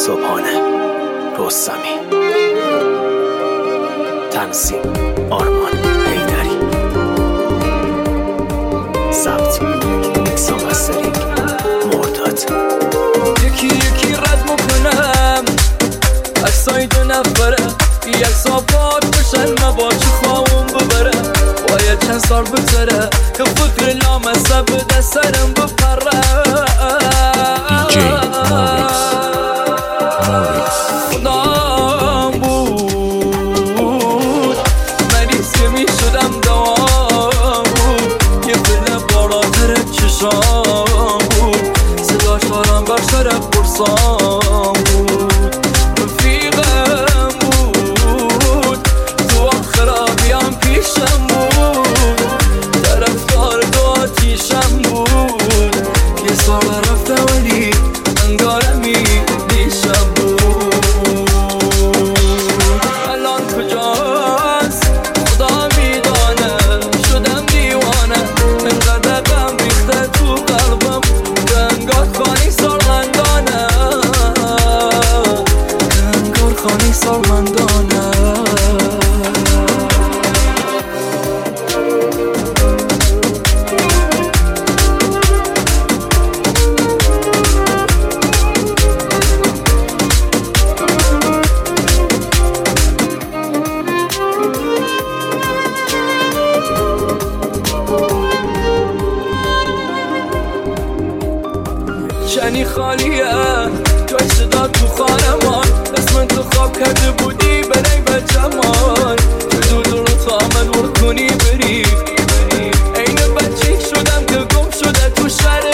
صبحانه رستمی، تنظیم آرمان حیدری، ضبط میکس و مسترینگ مرداد. یکی یکی رد میکنم عکسای دو نفره، یک صافات بشن مباچی خواهم ببره. باید چند سال بگذره که فکر لامصب به سرم بپره. DJ Morix خدام بود منیست که می شدم دوام بود. یه بله بالاتر چشام بود، صدا شارم بر سر پرسام بود. رفیقم بود تو خرابیام پیشم بود، طرفدار دو آتیشم بود. یه سال رفته ولی انگارمی دیشم بود. الان کجاست خدا میدانه، شدم دیوانه انقدر غم ریخته تو قلبم که انگار خانی سالمندانه، که انگار خانی سالمندانه. شنی خالیه جای صدا تو خانمان، اسم تو خواب کرده بودی برای بچمان. تو دور تا من ورکنی بری این بچه شدم که گم شده تو شهر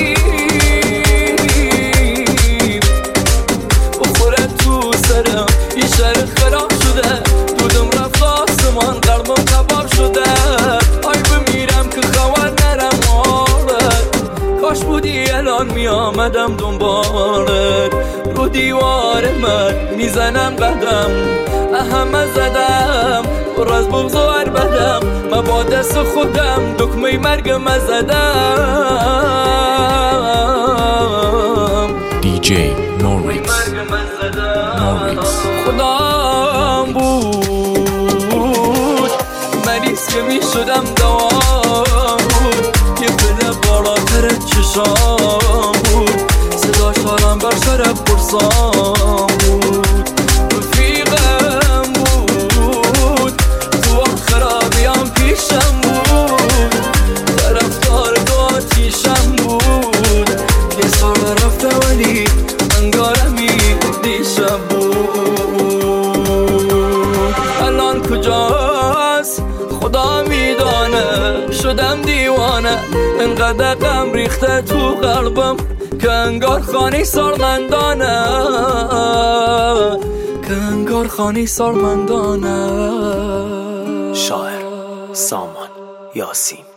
غریب. بخوره تو سرم یه شهر خراب شده، دودم رفت آسمان قلبم کباب شده. آی بمیرم که خبر نرم حالت، کاش بودی الان می آمدم دنبالت. رو دیوار من میزنم قدم، اهم زدم پر از بغض و عربدم. من با دست خودم دکمه مرگم زدم. DJ Morix خدام بود منیست که می شدم دوام بود. یه بله بالاتر چشام بود، صدا شارم بر سر پرسام بود. رفیقم بود تو خرابیام پیشم بود، طرفدار دو آتیشم بود. یه سال رفته ولی انگارمی دیشم بود. الان کجاست خدا میدانه، شدم دیوانه انقدر غم ریخته تو قلبم که انگار خانی سالمندانه، که انگار خانی سالمندانه. شاعر سامان یاسین.